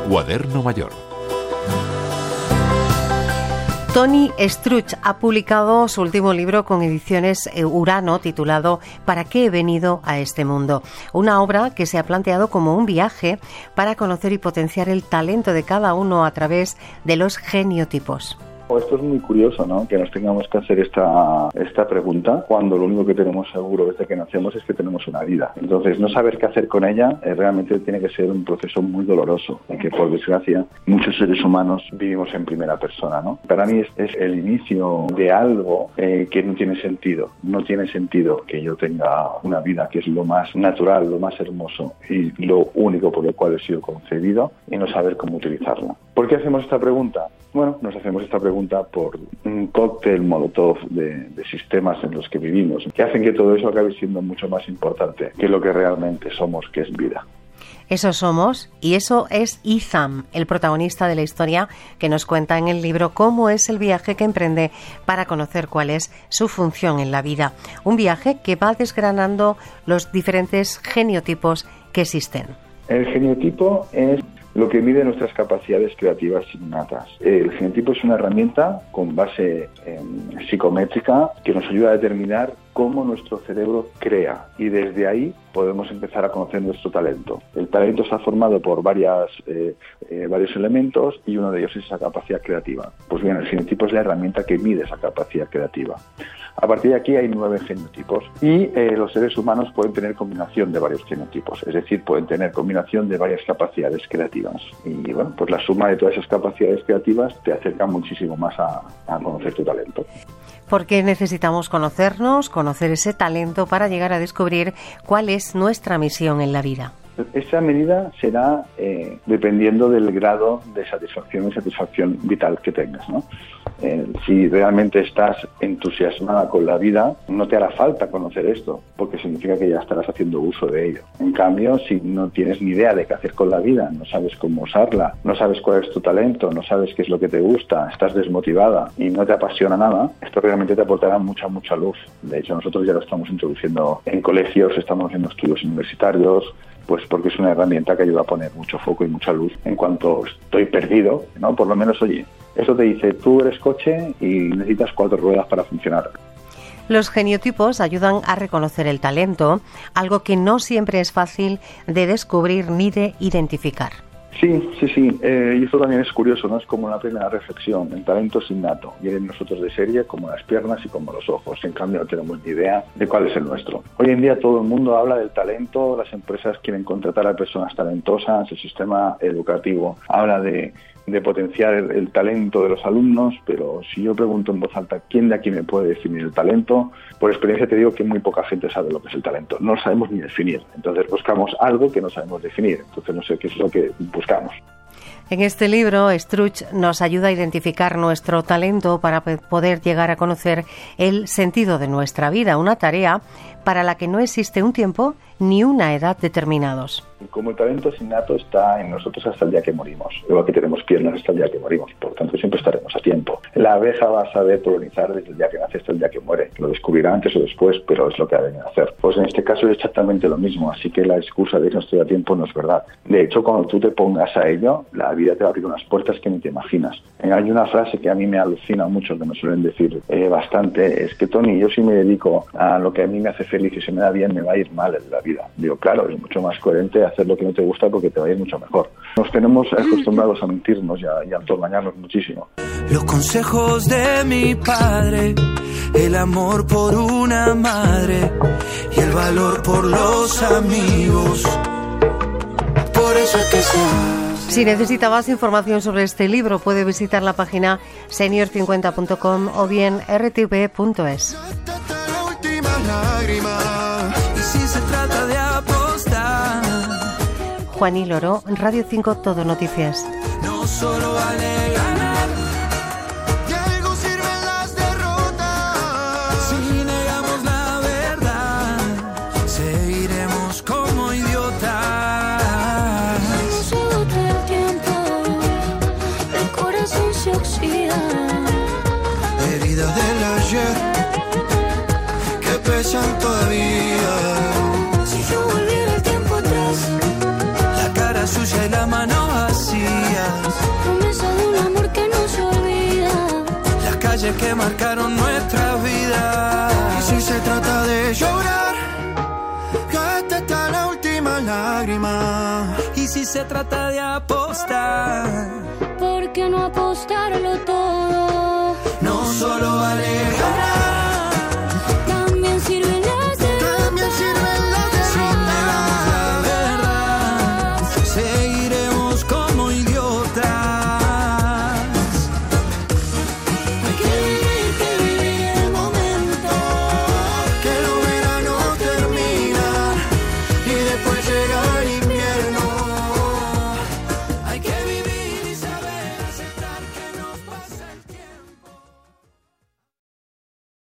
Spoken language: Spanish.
Cuaderno Mayor. Tony Struch ha publicado su último libro con ediciones Urano titulado ¿Para qué he venido a este mundo? Una obra que se ha planteado como un viaje para conocer y potenciar el talento de cada uno a través de los geniotipos. Esto es muy curioso, ¿no? Que nos tengamos que hacer esta pregunta cuando lo único que tenemos seguro desde que nacemos es que tenemos una vida. Entonces, no saber qué hacer con ella realmente tiene que ser un proceso muy doloroso y que, por desgracia, muchos seres humanos vivimos en primera persona, ¿no? Para mí es el inicio de algo que no tiene sentido. No tiene sentido que yo tenga una vida que es lo más natural, lo más hermoso y lo único por lo cual he sido concebido y no saber cómo utilizarla. ¿Por qué hacemos esta pregunta? Bueno, nos hacemos esta pregunta por un cóctel molotov de sistemas en los que vivimos, que hacen que todo eso acabe siendo mucho más importante que lo que realmente somos, que es vida. Eso somos, y eso es Itham, el protagonista de la historia que nos cuenta en el libro cómo es el viaje que emprende para conocer cuál es su función en la vida. Un viaje que va desgranando los diferentes geniotipos que existen. El geniotipo es lo que mide nuestras capacidades creativas innatas. El genotipo es una herramienta con base psicométrica que nos ayuda a determinar cómo nuestro cerebro crea y desde ahí podemos empezar a conocer nuestro talento. El talento está formado por varios elementos y uno de ellos es esa capacidad creativa. Pues bien, el genotipo es la herramienta que mide esa capacidad creativa. A partir de aquí hay 9 genotipos y los seres humanos pueden tener combinación de varios genotipos, es decir, pueden tener combinación de varias capacidades creativas. Y bueno, pues la suma de todas esas capacidades creativas te acerca muchísimo más a conocer tu talento. Porque necesitamos conocernos, conocer ese talento para llegar a descubrir cuál es nuestra misión en la vida. Esa medida será dependiendo del grado de satisfacción y satisfacción vital que tengas, ¿no? Si realmente estás entusiasmada con la vida, no te hará falta conocer esto, porque significa que ya estarás haciendo uso de ello. En cambio, si no tienes ni idea de qué hacer con la vida, no sabes cómo usarla, no sabes cuál es tu talento, no sabes qué es lo que te gusta, estás desmotivada y no te apasiona nada, esto realmente te aportará mucha luz. De hecho, nosotros ya lo estamos introduciendo en colegios, estamos haciendo estudios universitarios, pues porque es una herramienta que ayuda a poner mucho foco y mucha luz en cuanto estoy perdido, ¿no? Por lo menos, oye, eso te dice, tú eres coche y necesitas 4 ruedas para funcionar. Los geniotipos ayudan a reconocer el talento, algo que no siempre es fácil de descubrir ni de identificar. Sí. Y esto también es curioso, ¿no? Es como una primera reflexión. El talento es innato. Viene en nosotros de serie como las piernas y como los ojos. En cambio, no tenemos ni idea de cuál es el nuestro. Hoy en día todo el mundo habla del talento, las empresas quieren contratar a personas talentosas, el sistema educativo habla de potenciar el talento de los alumnos, pero si yo pregunto en voz alta ¿quién de aquí me puede definir el talento? Por experiencia te digo que muy poca gente sabe lo que es el talento. No lo sabemos ni definir. Entonces buscamos algo que no sabemos definir. Entonces no sé qué es lo que buscamos. En este libro, Struch nos ayuda a identificar nuestro talento para poder llegar a conocer el sentido de nuestra vida, una tarea para la que no existe un tiempo ni una edad determinados. Como el talento es innato, está en nosotros hasta el día que morimos. Igual que tenemos piernas hasta el día que morimos, por tanto siempre estaremos a tiempo. La abeja va a saber polinizar desde el día que nace hasta el día que muere. Lo descubrirá antes o después, pero es lo que ha venido a hacer. Pues en este caso es exactamente lo mismo, así que la excusa de que no estoy a tiempo no es verdad. De hecho, cuando tú te pongas a ello, la vida te va a abrir unas puertas que ni te imaginas. Hay una frase que a mí me alucina mucho, que me suelen decir bastante, es que Tony, yo si me dedico a lo que a mí me hace feliz y se me da bien, me va a ir mal en la vida. Digo, claro, es mucho más coherente hacer lo que no te gusta porque te va a ir mucho mejor. Nos tenemos acostumbrados a mentirnos y a autoengañarnos muchísimo. Los consejos de mi padre, el amor por una madre y el valor por los amigos. Por eso es que Si necesita más información sobre este libro, puede visitar la página senior50.com o bien rtv.es. Y si se trata de apostar, Juaní Loro, Radio 5 Todo Noticias. no solo vale ganar, de algo sirven las derrotas. Si negamos la verdad, seguiremos como idiotas. Se agota el tiempo, el corazón se oxida. Heridas del ayer que pesan todavía. Si yo volviera el tiempo atrás, La cara sucia y la mano vacía. calles que marcaron nuestra vida. Y si se trata de llorar, gasta hasta la última lágrima. Y si se trata de apostar, ¿por qué no apostarlo todo? No solo vale ganar,